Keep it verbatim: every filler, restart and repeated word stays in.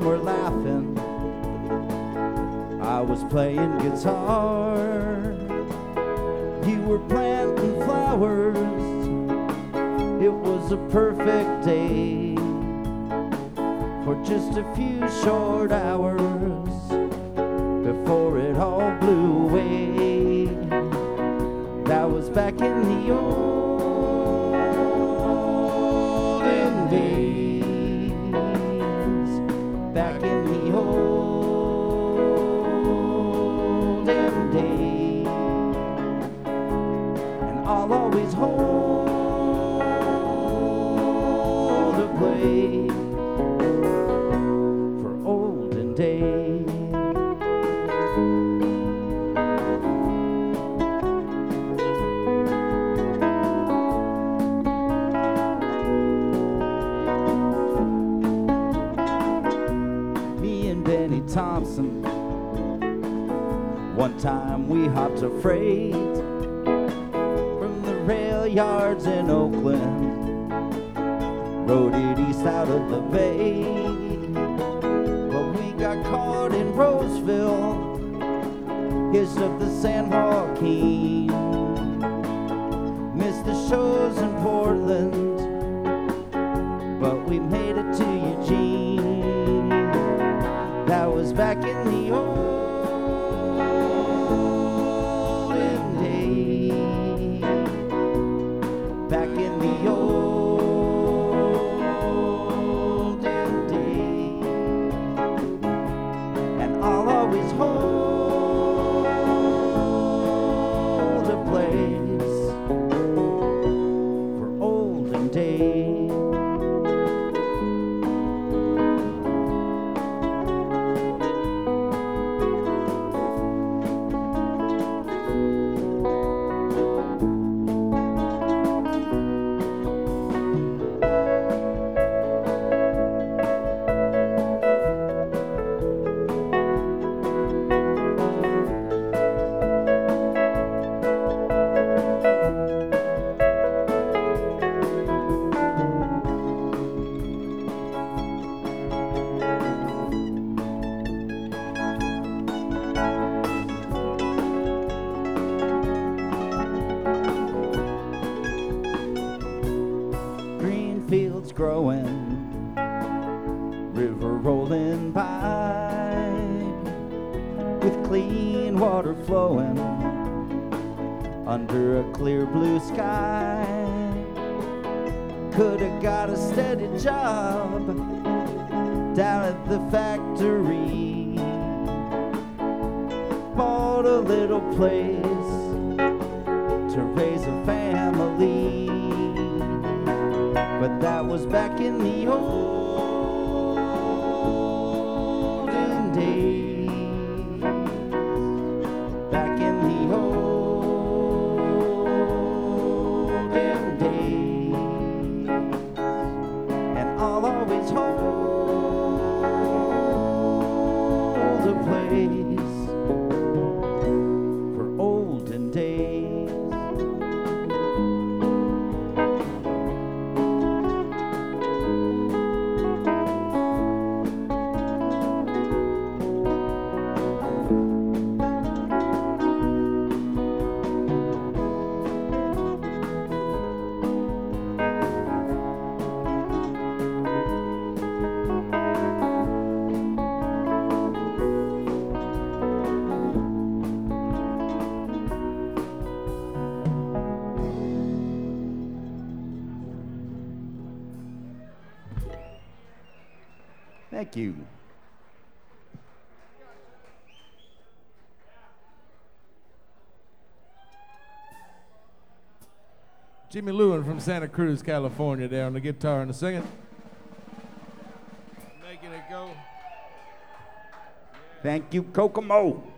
were laughing. I was playing guitar. You were planting flowers. It was a perfect day for just a few short hours before it all blew away. That was back in the olden days. Back in the olden days. And I'll always hold a place for olden days. Thompson. One time we hopped a freight from the rail yards in Oakland, rode it east out of the bay, but we got caught in Roseville, east of the San Joaquin. Missed the shows in Portland, but we made it to Eugene. That was back in the olden days. Back in the olden days. And I'll always hold a place for olden days. Fields growing, river rolling by, with clean water flowing under a clear blue sky. Could have got a steady job down at the factory, bought a little place to raise a family. But that was back in the olden days. Back in the olden days. And I'll always hold a place for olden days. Thank you. Jimmy Lewin from Santa Cruz, California, there on the guitar and the singing. Making it go. Thank you, Kokomo.